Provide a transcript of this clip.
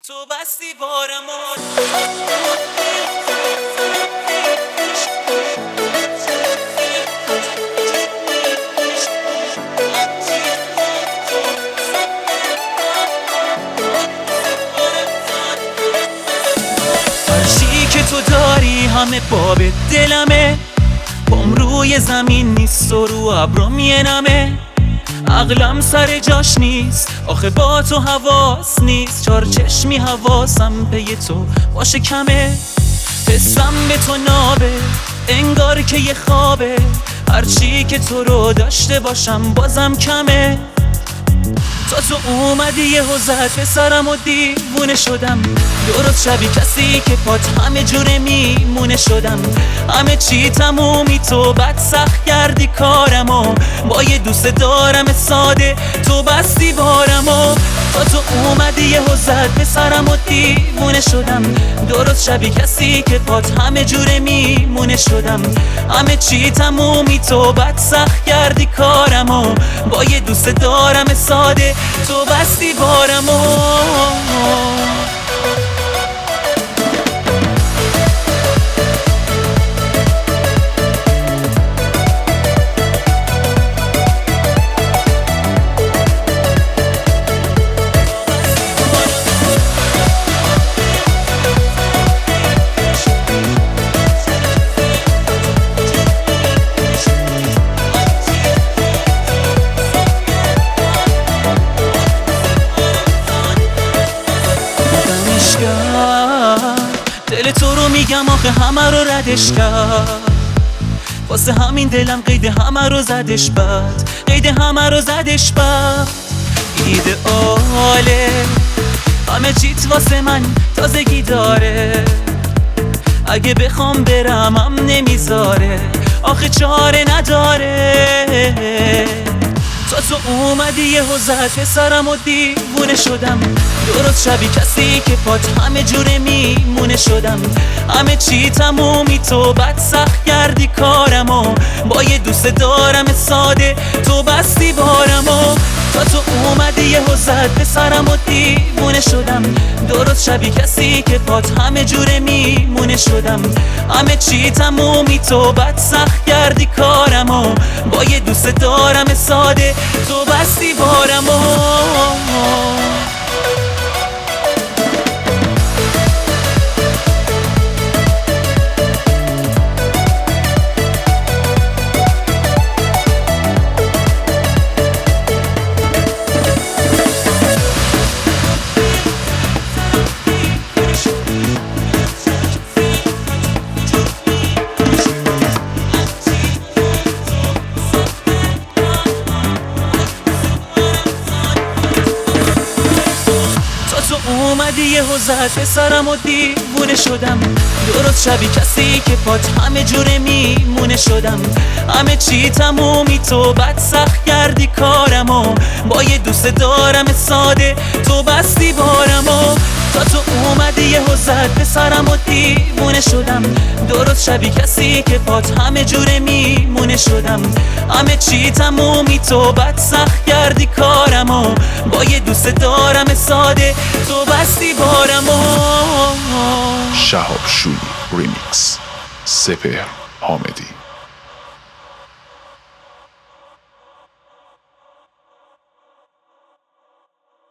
تو بستی بارمو هرچی که تو داری همه باب دلمه، پام روی زمین نیست و رو ابرم نمه. عقلم سر جاش نیست آخه با تو حواس نیست، چار چشمی حواسم پی تو باشه کمه. حسم به تو نابه انگار که یه خوابه، هرچی که تو رو داشته باشم بازم کمه. تا تو اومدی یه زد به سرم و دیوونه شدم، درست شبی کسی که پات همه جوره میمونه شدم. همه چی تمومی تو بد سخت کردی کارمو، با یه دوست دارم ساده تو بستی بارمو. تا تو اومدی یه زد به سرم و دیوونه شدم، درست شبی کسی که پات همه جوره میمونه شدم. همه چی تمومی تو بد سخت کردی کارمو، با یه دوست دارم ساده تو بستی بارمو. دل تو رو میگم آخه همه رو ردش کرد، واسه همین دلم قید همه رو زدش بد، قید همه رو زدش بد. ایدئاله همه چیت واسه من تازگی داره، اگه بخوام برم هم نمیذاره آخه چاره نداره. تا تو اومدی یه زد به سرم و دیوونه شدم، درست شبی کسی که پات همه جوره میمونه شدم. همه چی تمومی تو بد سخت کردی کارمو، با یه دوست دارم ساده تو بستی بارمو. تا تو اومدی یه زد به سرم و دیوونه شدم، درست شبی کسی که پات همه جوره میمونه شدم. همه چی تمومی تو بد سخت کردی کارمو، با یه دوست دارم ساده تو بستی بارمو. اومدی یه زد به سرم و دیوونه شدم، درست شبی کسی که پات همه جوره میمونه شدم. همه چی تمومی تو بد سخت کردی کارمو، با یه دوست دارم ساده تو بستی بارمو. تا تو اومدی یه زد به سرم و دیوونه شدم، درست شبی کسی که پات همه جوره میمونه شدم. همه چی تمومی تو بد سخت کردی کارمو، با یه دوست دارم ساده تو بستی بارمو. شهاب شوری ریمیکس، سپهر حامدی.